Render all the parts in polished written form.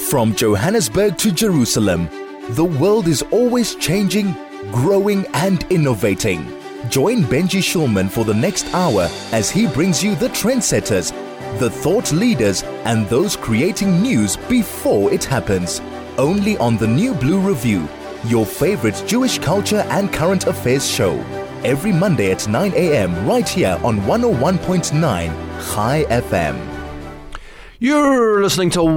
From Johannesburg to Jerusalem, the world is always changing, growing and innovating. Join Benji Shulman for the next hour as he brings you the trendsetters, the thought leaders and those creating news before it happens. Only on the New Blue Review, your favorite Jewish culture and current affairs show. Every Monday at 9 a.m. right here on 101.9 Chai FM. You're listening to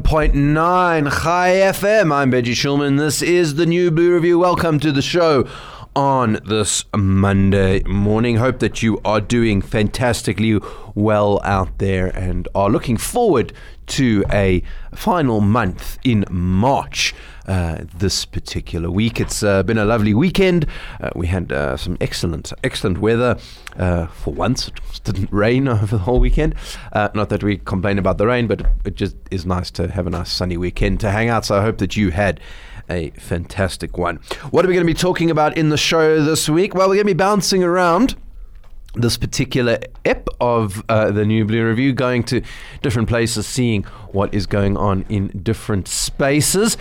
101.9 Chai FM. I'm Benji Shulman. This is the New Blue Review. Welcome to the show on this Monday morning. Hope that you are doing fantastically well out there and are looking forward to a final month in March. This particular week. It's been a lovely weekend. We had some excellent weather. For once, it didn't rain over the whole weekend. Not that we complain about the rain, but it just is nice to have a nice sunny weekend to hang out. So I hope that you had a fantastic one. What are we going to be talking about in the show this week? Well, we're going to be bouncing around this particular ep of the New Blue Review, going to different places, seeing what is going on in different spaces.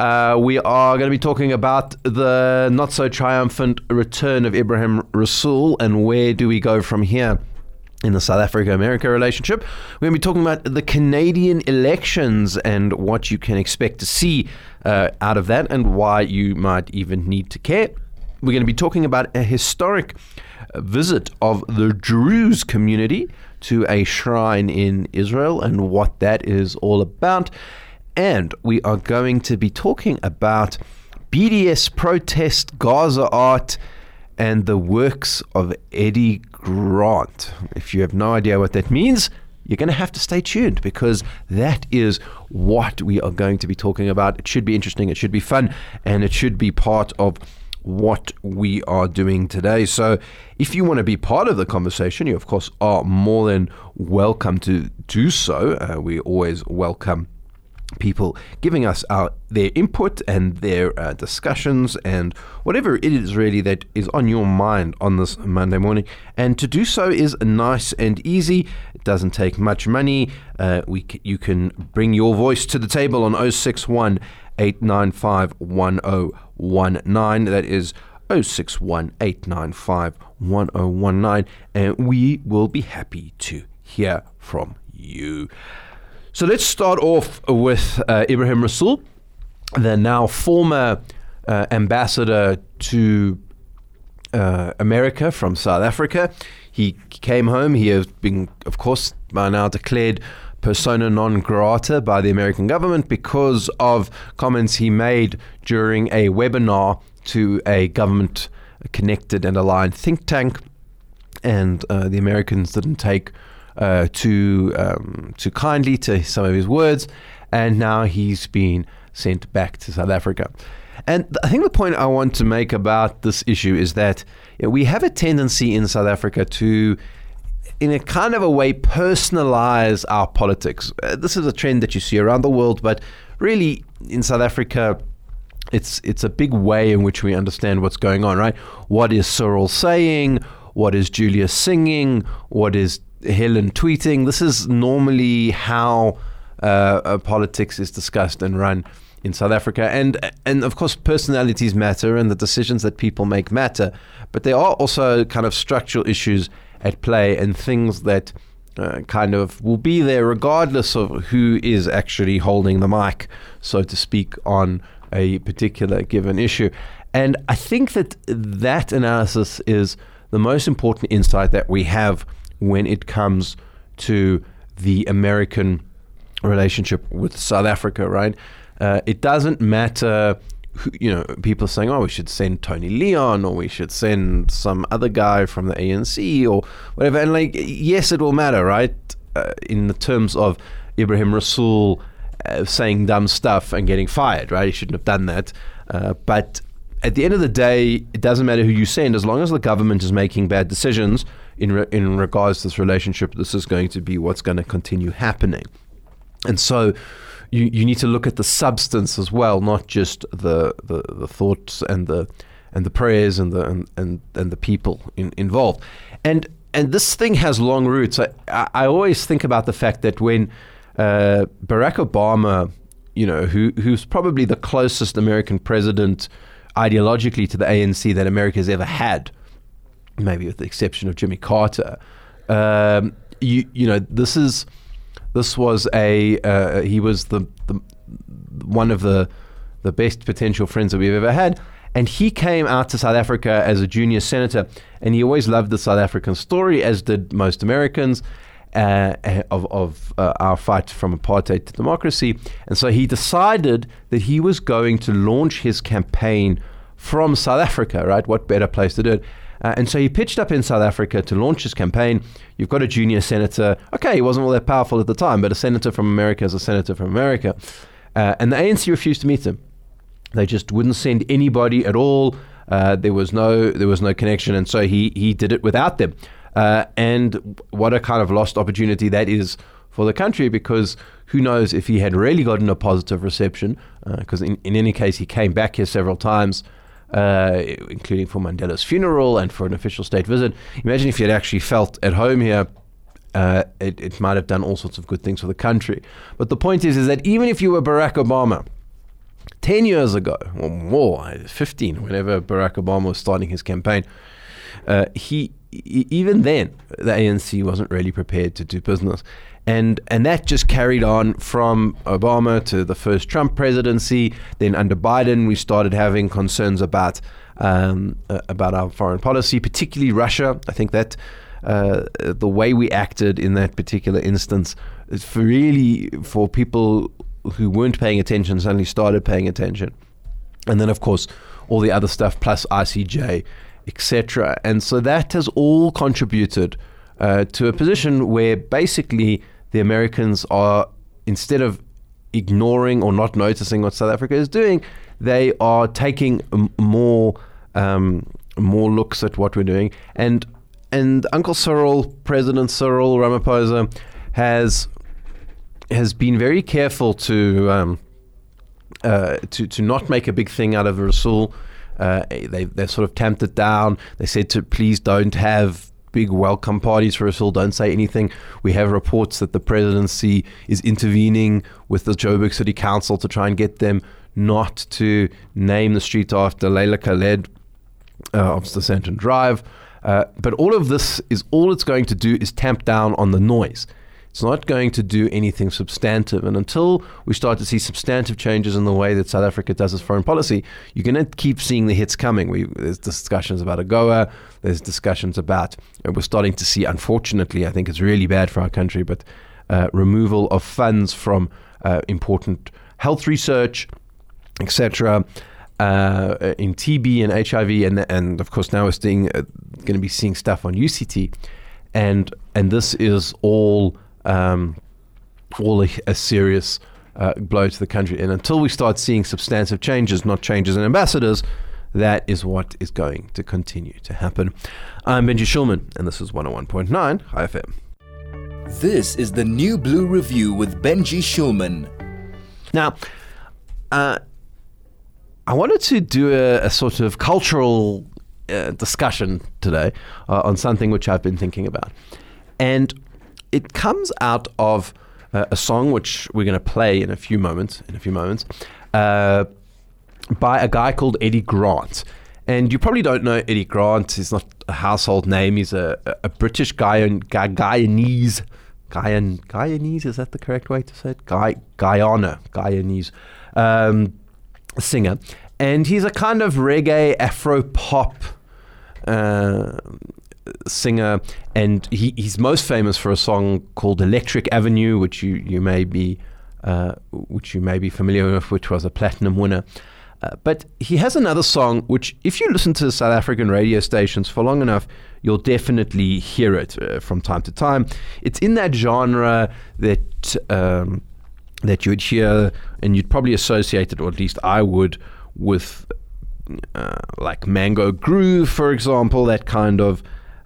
We are going to be talking about the not so triumphant return of Ebrahim Rasool and where do we go from here in the South Africa-America relationship. We're going to be talking about the Canadian elections and what you can expect to see out of that and why you might even need to care. We're going to be talking about a historic visit of the Druze community to a shrine in Israel and what that is all about. And we are going to be talking about BDS protest, Gaza art, and the works of Eddie Grant. If you have no idea what that means, you're going to have to stay tuned because that is what we are going to be talking about. It should be interesting, it should be fun, and it should be part of what we are doing today. So if you want to be part of the conversation, you of course are more than welcome to do so. We always welcome people giving us their input and their discussions and whatever it is really that is on your mind on this Monday morning. And to do so is nice and easy. It doesn't take much money. You can bring your voice to the table on 061 895 1019. That is 061 895 1019, and we will be happy to hear from you. So let's start off with Ebrahim Rasool, the now former ambassador to America from South Africa. He came home. He has been, of course, by now declared persona non grata by the American government because of comments he made during a webinar to a government-connected and aligned think tank, and the Americans didn't take too kindly to some of his words, and now he's been sent back to South Africa. And I think the point I want to make about this issue is that we have a tendency in South Africa to, in a kind of a way, personalize our politics. This is a trend that you see around the world, but really in South Africa, it's a big way in which we understand what's going on, right? What is Cyril saying? What is Julia singing? What is Helen tweeting? This is normally how politics is discussed and run in South Africa. And of course, personalities matter and the decisions that people make matter, but there are also kind of structural issues at play and things that kind of will be there regardless of who is actually holding the mic, so to speak, on a particular given issue. And I think that analysis is the most important insight that we have when it comes to the American relationship with South Africa, right? It doesn't matter people saying, oh, we should send Tony Leon or we should send some other guy from the ANC or whatever. And yes, it will matter, right? In the terms of Ebrahim Rasool saying dumb stuff and getting fired, right? He shouldn't have done that. But at the end of the day, it doesn't matter who you send. As long as the government is making bad decisions in regards to this relationship, this is going to be what's going to continue happening. And so you need to look at the substance as well, not just the thoughts and the prayers and the people involved. And this thing has long roots. I always think about the fact that when Barack Obama who's probably the closest American president ideologically to the ANC that America's ever had, maybe with the exception of Jimmy Carter. He was one of the best potential friends that we've ever had. And he came out to South Africa as a junior senator, and he always loved the South African story, as did most Americans, of our fight from apartheid to democracy. And so he decided that he was going to launch his campaign from South Africa, right? What better place to do it? And so he pitched up in South Africa to launch his campaign. You've got a junior senator. Okay, he wasn't all that powerful at the time, but a senator from America is a senator from America. And the ANC refused to meet him. They just wouldn't send anybody at all. There was no connection, and so he did it without them. And what a kind of lost opportunity that is for the country, because who knows if he had really gotten a positive reception, because in any case he came back here several times, including for Mandela's funeral and for an official state visit. Imagine if he had actually felt at home here. It might have done all sorts of good things for the country. But the point is that even if you were Barack Obama 10 years ago, or more, 15, whenever Barack Obama was starting his campaign, even then, the ANC wasn't really prepared to do business. And that just carried on from Obama to the first Trump presidency. Then under Biden, we started having concerns about our foreign policy, particularly Russia. I think that the way we acted in that particular instance is for people who weren't paying attention suddenly started paying attention. And then, of course, all the other stuff, plus ICJ, etc. And so that has all contributed to a position where basically the Americans are, instead of ignoring or not noticing what South Africa is doing, they are taking more looks at what we're doing. And Uncle Cyril, President Cyril Ramaphosa, has been very careful to not make a big thing out of Rasool. They sort of tamped it down. They said to please don't have big welcome parties for Rasool. Don't say anything. We have reports that the presidency is intervening with the Joburg City Council to try and get them not to name the street after Leila Khaled of the Sandton Drive. But all of this all it's going to do is tamp down on the noise. It's not going to do anything substantive. And until we start to see substantive changes in the way that South Africa does its foreign policy, you're going to keep seeing the hits coming. There's discussions about AGOA. There's discussions about, we're starting to see, unfortunately, I think it's really bad for our country, but removal of funds from important health research, etc., in TB and HIV. And of course, now we're going to be seeing stuff on UCT. And this is all a serious blow to the country. And until we start seeing substantive changes, not changes in ambassadors, that is what is going to continue to happen. I'm Benji Shulman, and this is 101.9 High FM. This is the New Blue Review with Benji Shulman. Now, I wanted to do a sort of cultural discussion today on something which I've been thinking about. And it comes out of a song which we're going to play in a few moments, by a guy called Eddie Grant. And you probably don't know Eddie Grant. He's not a household name. He's a British Guyanese, is that the correct way to say it? Guyanese singer. And he's a kind of reggae, Afro-pop singer, and he's most famous for a song called Electric Avenue, which you may be familiar with, which was a platinum winner. But he has another song which, if you listen to South African radio stations for long enough, you'll definitely hear it from time to time. It's in that genre that you would hear, and you'd probably associate it, or at least I would, with like Mango Groove, for example. That kind of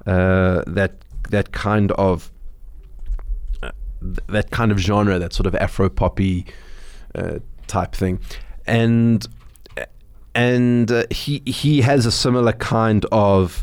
genre, that sort of Afro-poppy type thing, and he has a similar kind of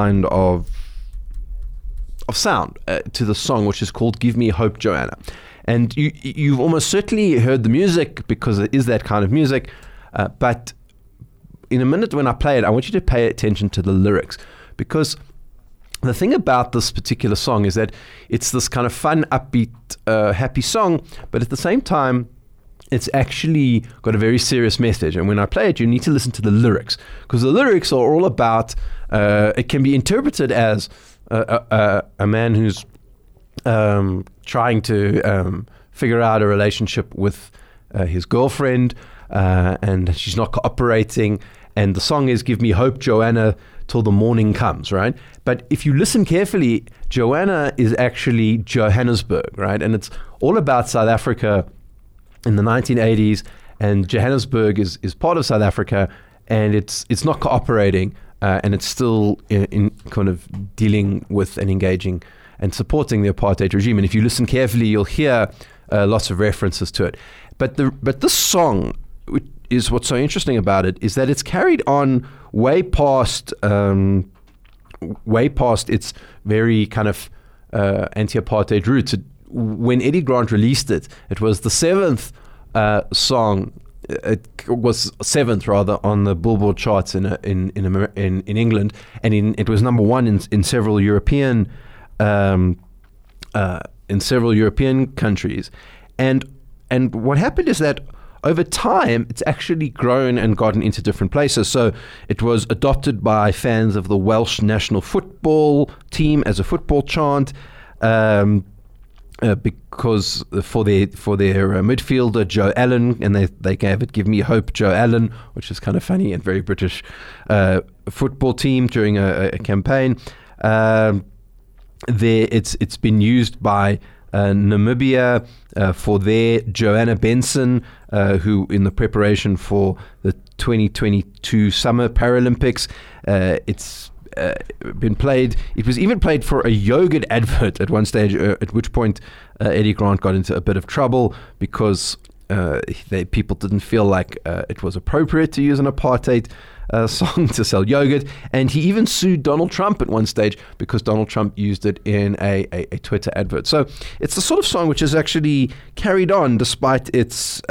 sound to the song, which is called "Give Me Hope, Joanna." And you've almost certainly heard the music because it is that kind of music. But in a minute when I play it, I want you to pay attention to the lyrics, because the thing about this particular song is that it's this kind of fun, upbeat, happy song, but at the same time, it's actually got a very serious message. And when I play it, you need to listen to the lyrics, because the lyrics are all about, it can be interpreted as a man who's trying to figure out a relationship with his girlfriend, and she's not cooperating. And the song is "Give me hope, Joanna, till the morning comes," right? But if you listen carefully, Joanna is actually Johannesburg, right? And it's all about South Africa in the 1980s, and Johannesburg is part of South Africa, and it's not cooperating, and it's still in kind of dealing with and engaging and supporting the apartheid regime. And if you listen carefully, you'll hear lots of references to it. But this song is what's so interesting about it, is that it's carried on way past its very kind of anti-apartheid roots. When Eddie Grant released it, it was the seventh song. It was seventh rather on the Billboard charts in England, and it was number one in several European countries. And what happened is that over time, it's actually grown and gotten into different places. So it was adopted by fans of the Welsh national football team as a football chant, because for their midfielder Joe Allen, and they gave it "Give Me Hope, Joe Allen," which is kind of funny and very British football team during a campaign. It's been used by Namibia for their Joanna Benson, who in the preparation for the 2022 Summer Paralympics, it's been played. It was even played for a yogurt advert at one stage, at which point Eddie Grant got into a bit of trouble because people didn't feel like it was appropriate to use an apartheid song to sell yogurt. And he even sued Donald Trump at one stage because Donald Trump used it in a Twitter advert. So it's the sort of song which is actually carried on despite its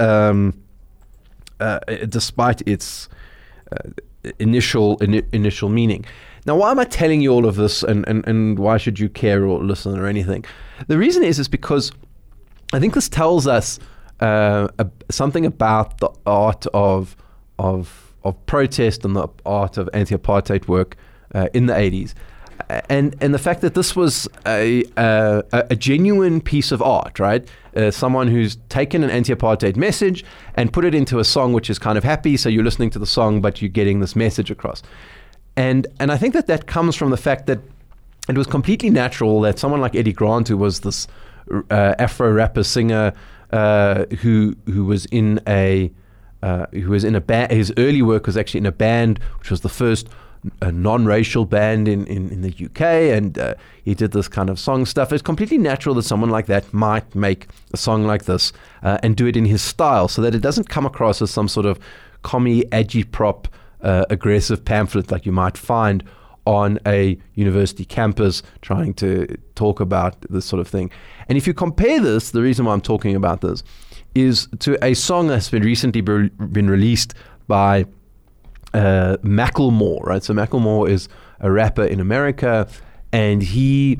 initial meaning. Now, why am I telling you all of this, and why should you care or listen or anything? The reason is because I think this tells us something about the art of protest and the art of anti-apartheid work in the 80s, and the fact that this was a genuine piece of art, right? Someone who's taken an anti-apartheid message and put it into a song which is kind of happy, so you're listening to the song but you're getting this message across. And I think that comes from the fact that it was completely natural that someone like Eddie Grant, who was this Afro rapper singer, who was in a band. His early work was actually in a band which was the first non-racial band in the UK, and he did this kind of song stuff. It's completely natural that someone like that might make a song like this and do it in his style, so that it doesn't come across as some sort of commie agitprop aggressive pamphlet like you might find on a university campus trying to talk about this sort of thing. And if you compare this, the reason why I'm talking about this is to a song that's been recently been released by Macklemore, right? So Macklemore is a rapper in America, and he's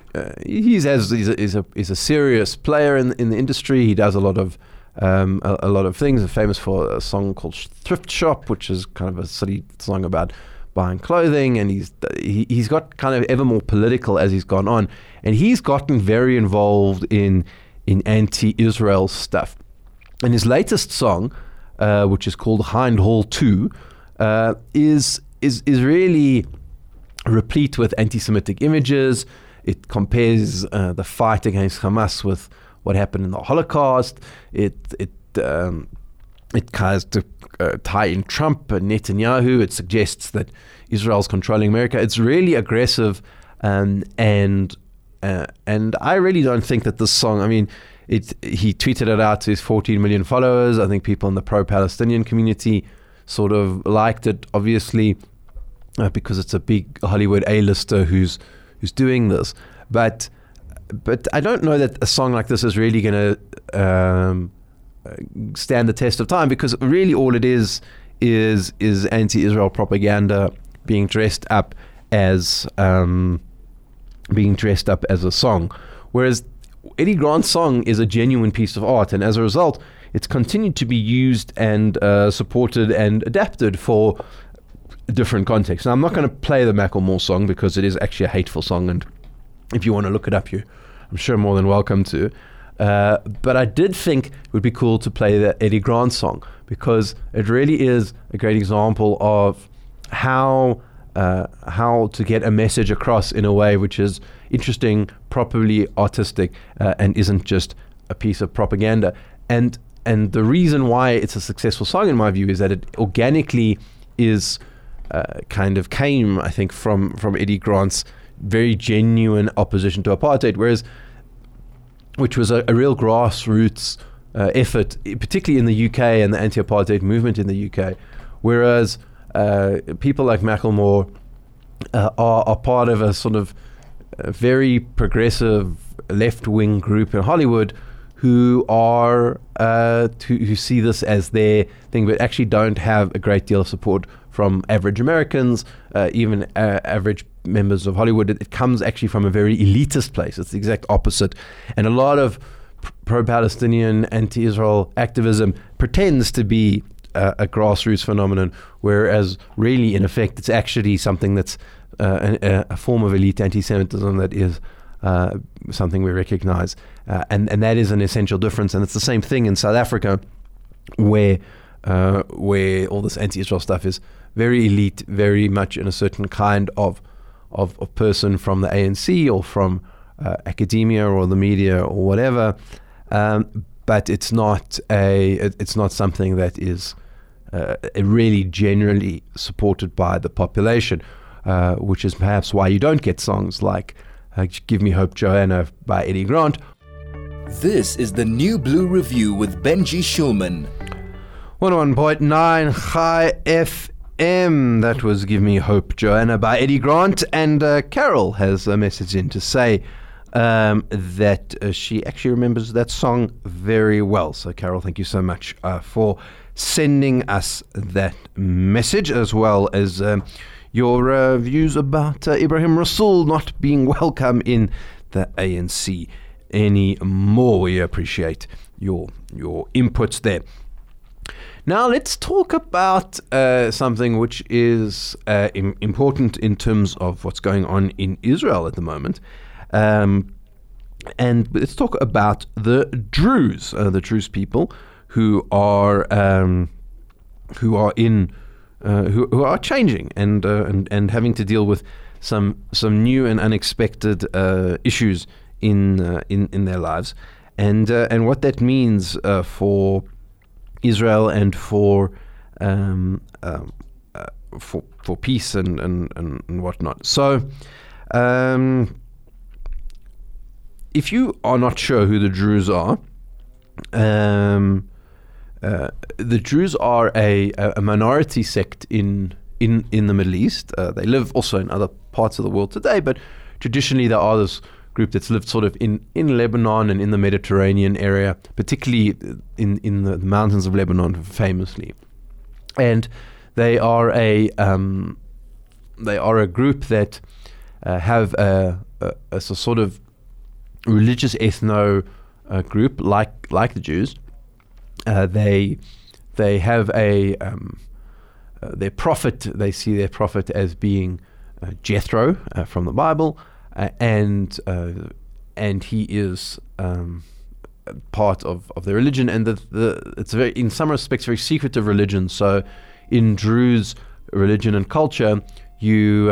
a serious player in the industry. He does a lot of things. He's famous for a song called Thrift Shop, which is kind of a silly song about buying clothing, and he's got kind of ever more political as he's gone on, and he's gotten very involved in anti-Israel stuff. And his latest song, which is called Hind Hall 2, is really replete with anti-Semitic images. It compares the fight against Hamas with what happened in the Holocaust. It tries to tie in Trump and Netanyahu. It suggests that Israel's controlling America. It's really aggressive, and I really don't think that this song, I mean, he tweeted it out to his 14 million followers. I think people in the pro-Palestinian community sort of liked it, obviously, because it's a big Hollywood A-lister who's doing this. But but I don't know that a song like this is really going to stand the test of time, because really all it is anti-Israel propaganda being dressed up as a song, whereas Eddie Grant's song is a genuine piece of art, and as a result, it's continued to be used and supported and adapted for different contexts. Now, I'm not going to play the Macklemore song because it is actually a hateful song, and if you want to look it up, I'm sure more than welcome to. But I did think it would be cool to play the Eddie Grant song, because it really is a great example of how to get a message across in a way which is interesting, properly artistic, and isn't just a piece of propaganda. And the reason why it's a successful song, in my view, is that it organically is kind of came, I think, from Eddie Grant's very genuine opposition to apartheid, which was a real grassroots effort, particularly in the UK and the anti-apartheid movement in the UK, whereas people like Macklemore are part of a sort of very progressive left-wing group in Hollywood who see this as their thing, but actually don't have a great deal of support from average Americans, even average members of Hollywood. It comes actually from a very elitist place. It's the exact opposite. And a lot of pro-Palestinian, anti-Israel activism pretends to be a grassroots phenomenon, whereas really, in effect, it's actually something that's a form of elite anti-Semitism that is something we recognize. And that is an essential difference. And it's the same thing in South Africa, where all this anti-Israel stuff is very elite, very much in a certain kind of person from the ANC or from academia or the media or whatever, but it's not something that is really generally supported by the population, which is perhaps why you don't get songs like "Give Me Hope, Joanna" by Eddie Grant. This is the New Blue Review with Benji Shulman. 101.9 High FM. That was "Give Me Hope, Joanna" by Eddie Grant. And Carol has a message in to say that she actually remembers that song very well. So, Carol, thank you so much for sending us that message, as well as your views about Ibrahim Rasool not being welcome in the ANC anymore. We appreciate your inputs there. Now let's talk about something which is important in terms of what's going on in Israel at the moment. And let's talk about the Druze people who are changing and having to deal with some new and unexpected issues in their lives, and what that means for Israel and for peace and whatnot. So, if you are not sure who the Druze are, the Druze are a minority sect in the Middle East. They live also in other parts of the world today, but traditionally there are this group that's lived sort of in Lebanon and in the Mediterranean area, particularly in the mountains of Lebanon, famously. And they are a group that have a sort of religious ethno group like the Jews. They have their prophet. They see their prophet as being Jethro from the Bible. And he is part of their religion, and it's very, in some respects, very secretive religion. So, in Druze religion and culture, you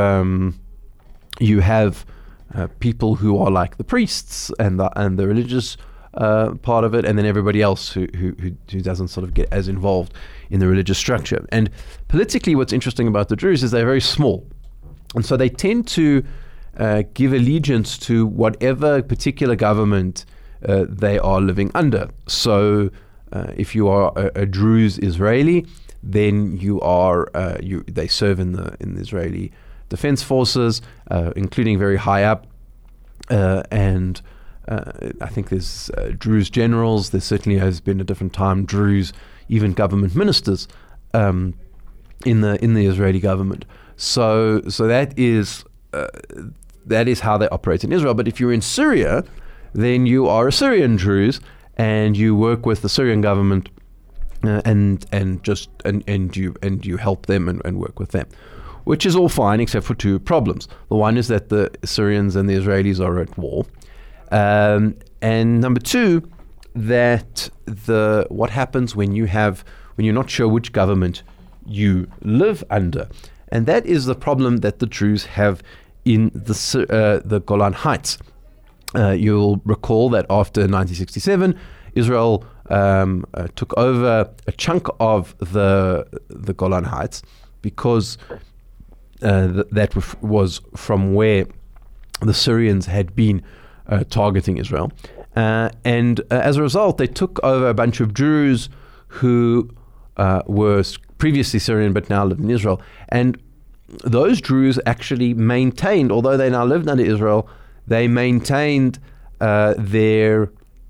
have people who are like the priests and the religious part of it, and then everybody else who doesn't sort of get as involved in the religious structure. And politically, what's interesting about the Druze is they're very small, and so they tend to give allegiance to whatever particular government they are living under. So if you are a Druze Israeli, then you are they serve in the Israeli Defense Forces, including very high up, and I think there's Druze generals. There certainly has been at different time Druze, even government ministers in the Israeli government. So that is how they operate in Israel. But if you're in Syria, then you are a Syrian Druze, and you work with the Syrian government, and you help them and work with them, which is all fine except for two problems. The one is that the Syrians and the Israelis are at war, and number two, that what happens when you're not sure which government you live under, and that is the problem that the Druze have in the Golan Heights. You'll recall that after 1967, Israel took over a chunk of the Golan Heights because that was from where the Syrians had been targeting Israel. And as a result, they took over a bunch of Druze who were previously Syrian but now live in Israel. And those Druze actually maintained, although they now lived under Israel, they maintained their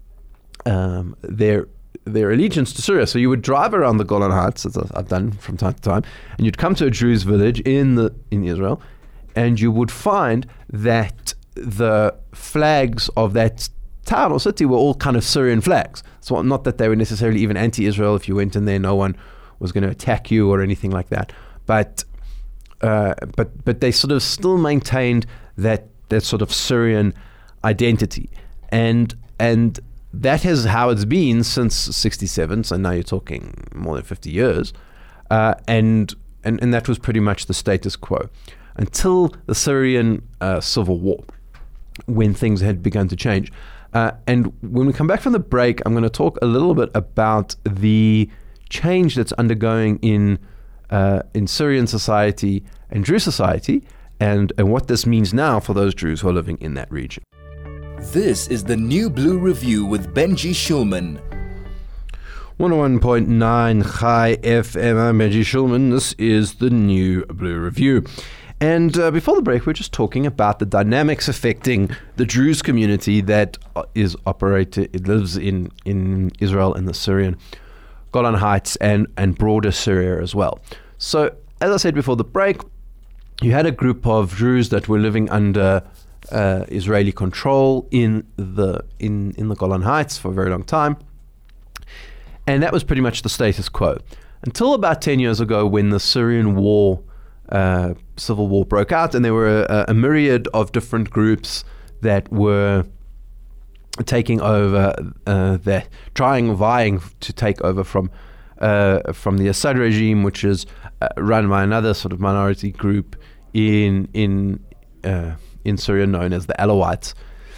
allegiance to Syria. So you would drive around the Golan Heights, as I've done from time to time, and you'd come to a Druze village in Israel, and you would find that the flags of that town or city were all kind of Syrian flags. So not that they were necessarily even anti-Israel. If you went in there, no one was going to attack you or anything like that. But they sort of still maintained that sort of Syrian identity, and that is how it's been since 67. So now you're talking more than 50 years, and that was pretty much the status quo until the Syrian civil war, when things had begun to change. And when we come back from the break, I'm going to talk a little bit about the change that's undergoing in Syrian society and Druze society, and what this means now for those Druze who are living in that region. This is the New Blue Review with Benji Shulman. 101.9 Chai FM. I'm Benji Shulman. This is the New Blue Review. And before the break, we were just talking about the dynamics affecting the Druze community that lives in Israel and the Syrian Golan Heights and broader Syria as well. So, as I said before the break, you had a group of Druze that were living under Israeli control in the Golan Heights for a very long time, and that was pretty much the status quo until about 10 years ago, when the Syrian war, civil war, broke out, and there were a myriad of different groups that were taking over, vying to take over from the Assad regime, which is run by another sort of minority group in Syria known as the Alawites.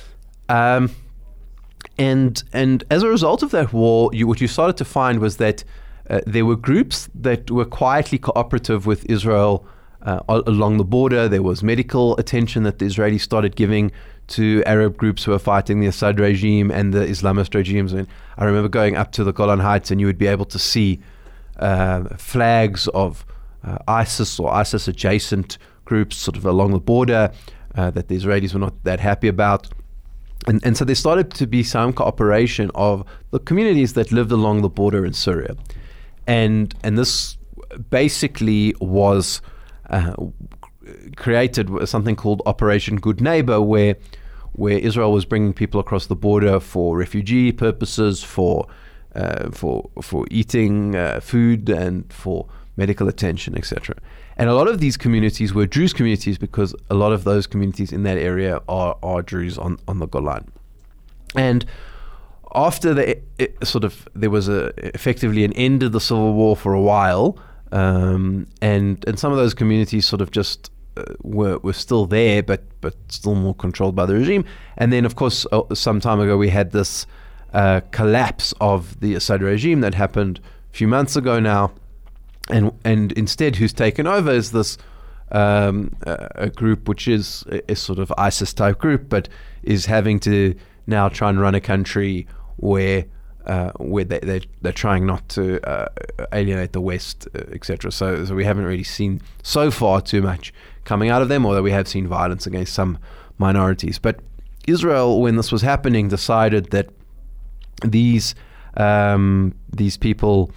And as a result of that war, what you started to find was that there were groups that were quietly cooperative with Israel along the border. There was medical attention that the Israelis started giving to Arab groups who were fighting the Assad regime and the Islamist regimes. And I remember going up to the Golan Heights, and you would be able to see flags of ISIS or ISIS-adjacent groups sort of along the border that the Israelis were not that happy about. And so there started to be some cooperation of the communities that lived along the border in Syria. And this basically was created something called Operation Good Neighbor, where Israel was bringing people across the border for refugee purposes, for eating food, and for medical attention, etc. And a lot of these communities were Druze communities, because a lot of those communities in that area are Druze on the Golan. And after there was effectively an end of the civil war for a while, and some of those communities sort of just were still there, but still more controlled by the regime. And then, of course, some time ago, we had this collapse of the Assad regime that happened a few months ago now. And instead, who's taken over is this a group which is a sort of ISIS type group, but is having to now try and run a country where they're trying not to alienate the West, etc. So we haven't really seen so far too much coming out of them, although we have seen violence against some minorities. But Israel, when this was happening, decided that these people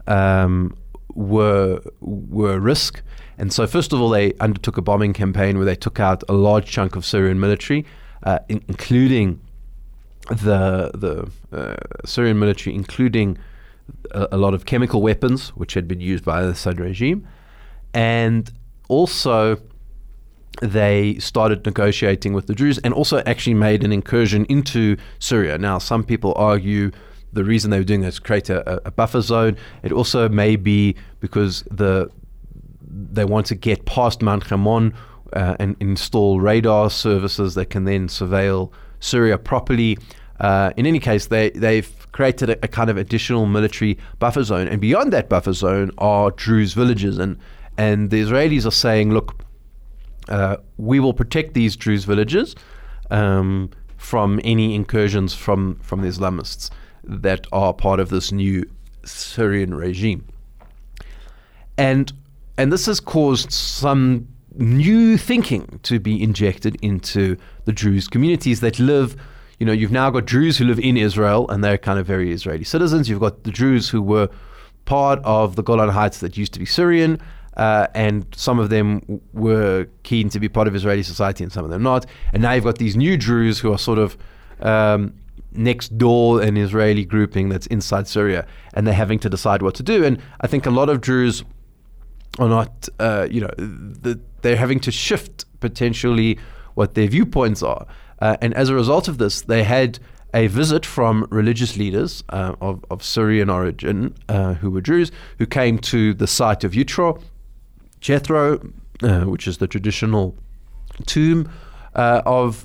were a risk. And so first of all, they undertook a bombing campaign where they took out a large chunk of Syrian military, including the Syrian military, including a lot of chemical weapons, which had been used by the Assad regime. And also they started negotiating with the Druze and also actually made an incursion into Syria. Now, some people argue the reason they were doing this is create a buffer zone. It also may be because they want to get past Mount Hermon and install radar services that can then surveil Syria properly. In any case, they've created a kind of additional military buffer zone. And beyond that buffer zone are Druze villages. And the Israelis are saying, look, we will protect these Druze villages from any incursions from the Islamists that are part of this new Syrian regime. And this has caused some new thinking to be injected into the Druze communities that live. You've now got Druze who live in Israel, and they're kind of very Israeli citizens. You've got the Druze who were part of the Golan Heights that used to be Syrian, and some of them were keen to be part of Israeli society and some of them not. And now you've got these new Druze who are sort of next door an Israeli grouping that's inside Syria, and they're having to decide what to do. And I think a lot of Druze are not, they're having to shift potentially what their viewpoints are. And as a result of this, they had a visit from religious leaders of Syrian origin who were Druze, who came to the site of Jethro, which is the traditional tomb of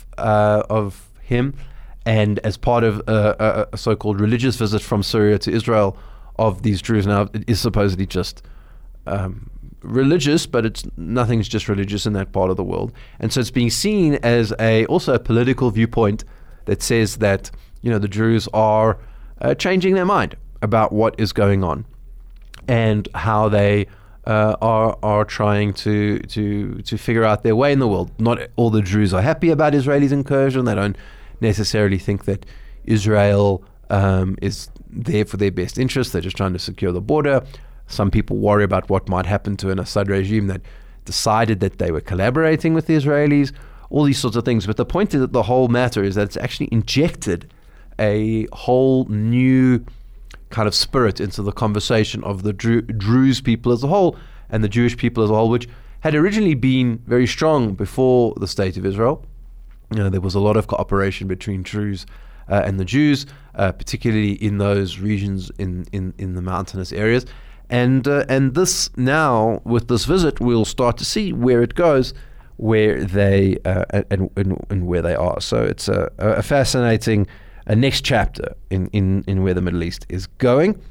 him, and as part of a so-called religious visit from Syria to Israel of these Druze. Now, it is supposedly just religious, but nothing's just religious in that part of the world. And so it's being seen as also a political viewpoint that says that the Druze are changing their mind about what is going on and how they are trying to figure out their way in the world. Not all the Druze are happy about Israel's incursion. They don't necessarily think that Israel is there for their best interest. They're just trying to secure the border. Some people worry about what might happen to an Assad regime that decided that they were collaborating with the Israelis, all these sorts of things. But the point of the whole matter is that it's actually injected a whole new kind of spirit into the conversation of the Druze people as a whole and the Jewish people as a whole, which had originally been very strong before the State of Israel. There was a lot of cooperation between Druze and the Jews, particularly in those regions in the mountainous areas. And this now, with this visit, we'll start to see where it goes, where they and where they are. So it's a fascinating next chapter in where the Middle East is going.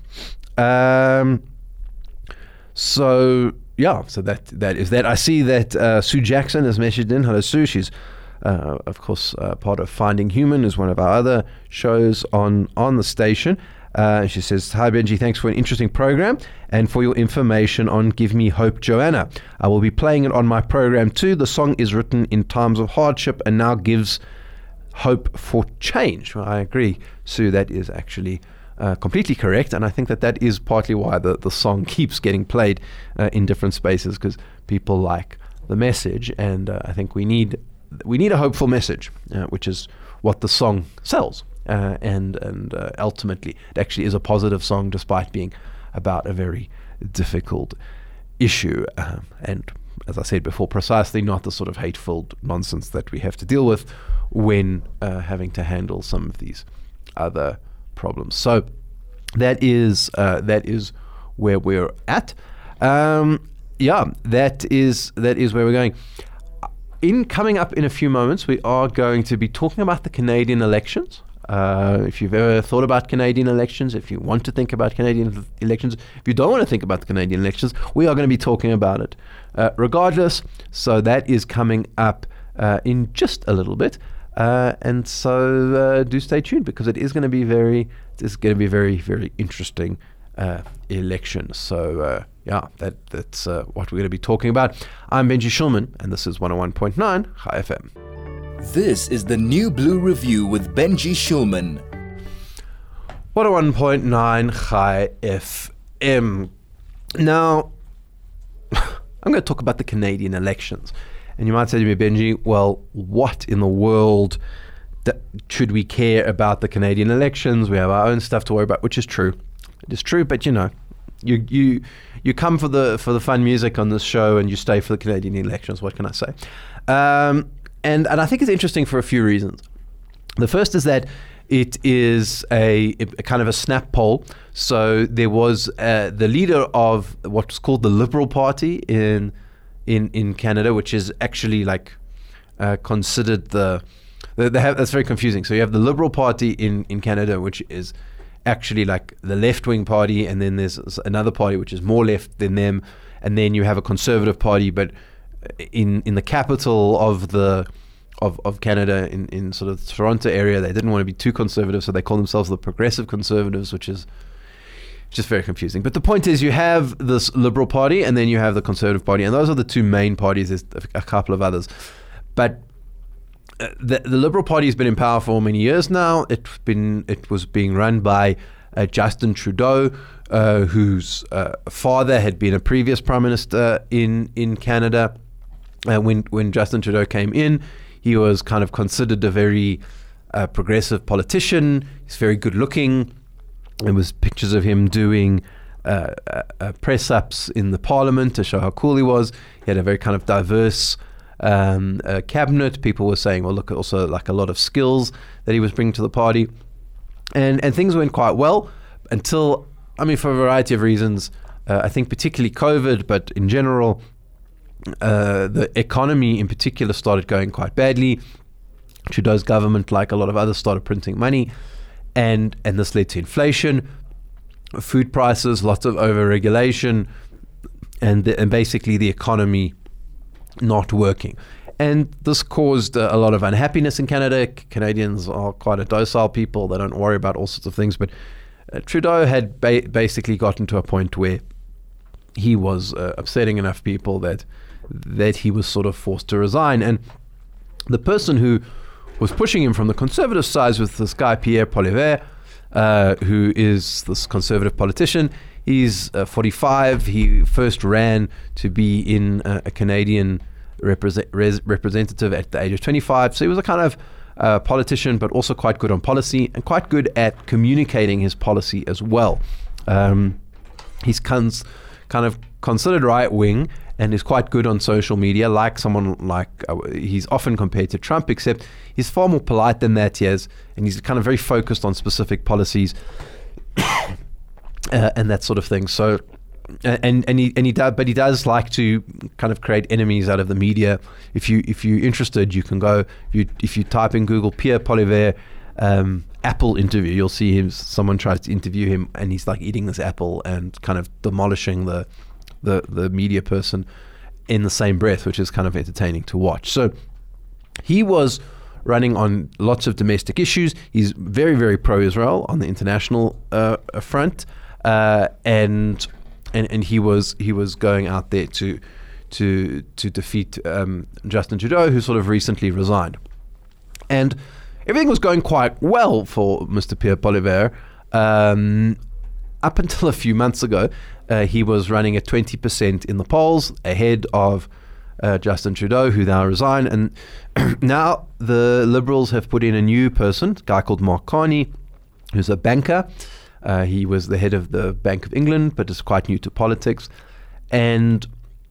So that is that. I see that Sue Jackson has messaged in. Hello, Sue. She's of course part of Finding Human, is one of our other shows on the station. She says, "Hi Benji, thanks for an interesting program and for your information on Give Me Hope, Joanna. I will be playing it on my program too. The song is written in times of hardship and now gives hope for change." Well, I agree, Sue, that is actually completely correct, and I think that is partly why the song keeps getting played in different spaces, because people like the message, and I think we need a hopeful message, which is what the song sells. And ultimately, it actually is a positive song, despite being about a very difficult issue. And as I said before, precisely not the sort of hate-filled nonsense that we have to deal with when having to handle some of these other problems. So that is where we're at. That is where we're going. Coming up in a few moments, we are going to be talking about the Canadian elections. If you've ever thought about Canadian elections, if you want to think about Canadian elections, if you don't want to think about the Canadian elections, we are going to be talking about it regardless. So that is coming up in just a little bit. And so do stay tuned, because it is going to be very, very interesting election. So that's what we're going to be talking about. I'm Benji Shulman, and this is 101.9 Chai FM. This is the New Blue Review with Benji Shulman. 101.9 Chai FM. Now, I'm going to talk about the Canadian elections. And you might say to me, Benji, well, what in the world should we care about the Canadian elections? We have our own stuff to worry about, which is true. It is true, but you come for the fun music on this show and you stay for the Canadian elections. What can I say? And I think it's interesting for a few reasons. The first is that it is a kind of a snap poll. So there was the leader of what's called the Liberal Party in Canada, which is actually like considered that's very confusing. So you have the Liberal Party in Canada, which is actually like the left-wing party, and then there's another party which is more left than them, and then you have a Conservative Party, but in the capital of Canada, in sort of Toronto area, they didn't want to be too conservative, so they call themselves the Progressive Conservatives, which is just very confusing. But the point is, you have this Liberal Party, and then you have the Conservative Party, and those are the two main parties. There's a couple of others, but the Liberal Party has been in power for many years now. It was being run by Justin Trudeau, whose father had been a previous prime minister in Canada. When Justin Trudeau came in, he was kind of considered a very progressive politician. He's very good looking. There was pictures of him doing press ups in the parliament to show how cool he was. He had a very kind of diverse cabinet. People were saying, well, look, also like a lot of skills that he was bringing to the party. And things went quite well until, for a variety of reasons, I think particularly COVID, but in general, the economy in particular started going quite badly. Trudeau's government, like a lot of others, started printing money, and this led to inflation, food prices, lots of over-regulation, and basically the economy not working. And this caused a lot of unhappiness in Canada. Canadians are quite a docile people. They don't worry about all sorts of things. But Trudeau had basically gotten to a point where he was upsetting enough people that he was sort of forced to resign. And the person who was pushing him from the Conservative side was this guy, Pierre Poilievre, who is this Conservative politician. He's 45. He first ran to be in a Canadian representative at the age of 25. So he was a kind of politician, but also quite good on policy and quite good at communicating his policy as well. He's kind of considered right-wing and is quite good on social media, like someone like he's often compared to Trump, except he's far more polite than that. And he's kind of very focused on specific policies and that sort of thing. So, he does like to kind of create enemies out of the media. If you're interested, you can go. If you type in Google Pierre Poilievre Apple interview, you'll see him. Someone tries to interview him, and he's like eating this apple and kind of demolishing the media person in the same breath, which is kind of entertaining to watch. So he was running on lots of domestic issues. He's very, very pro-Israel on the international front, and he was going out there to defeat Justin Trudeau, who sort of recently resigned. And everything was going quite well for Mr. Pierre Poilievre up until a few months ago. He was running at 20% in the polls, ahead of Justin Trudeau, who now resigned. And now the Liberals have put in a new person, a guy called Mark Carney, who's a banker. He was the head of the Bank of England, but is quite new to politics. And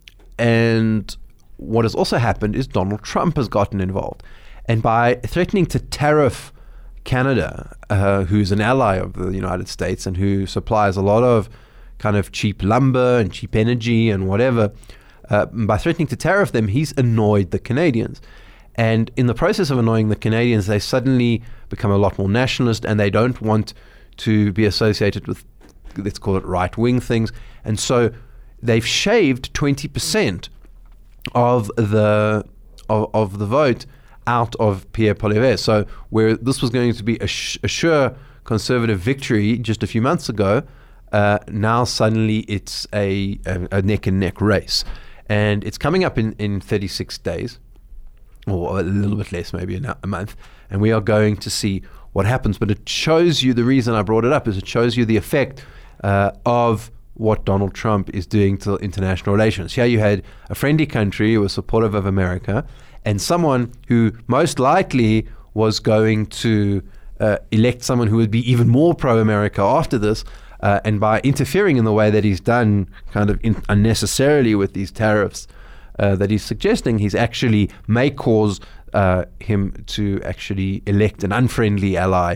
what has also happened is Donald Trump has gotten involved. And by threatening to tariff Canada, who's an ally of the United States and who supplies a lot of kind of cheap lumber and cheap energy and whatever, by threatening to tariff them, he's annoyed the Canadians. And in the process of annoying the Canadians, they suddenly become a lot more nationalist, and they don't want to be associated with, let's call it, right-wing things. And so they've shaved 20% of the vote out of Pierre Poilievre. So where this was going to be a sure Conservative victory just a few months ago, now suddenly it's a neck-and-neck race. And it's coming up in 36 days. or a little bit less, maybe a month, and we are going to see what happens. But it shows you, the reason I brought it up is it shows you the effect of what Donald Trump is doing to international relations. Here you had a friendly country who was supportive of America, and someone who most likely was going to elect someone who would be even more pro-America after this, and by interfering in the way that he's done kind of unnecessarily with these tariffs that he's suggesting, he's actually may cause him to actually elect an unfriendly ally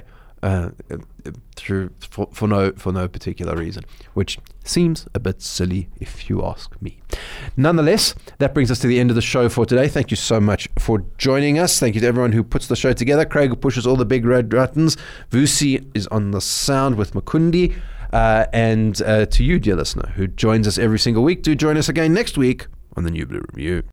for no particular reason, which seems a bit silly if you ask me. Nonetheless, that brings us to the end of the show for today. Thank you so much for joining us. Thank you to everyone who puts the show together. Craig, who pushes all the big red buttons. Vusi is on the sound with Makundi. And to you, dear listener, who joins us every single week, do join us again next week on the New Blue Review.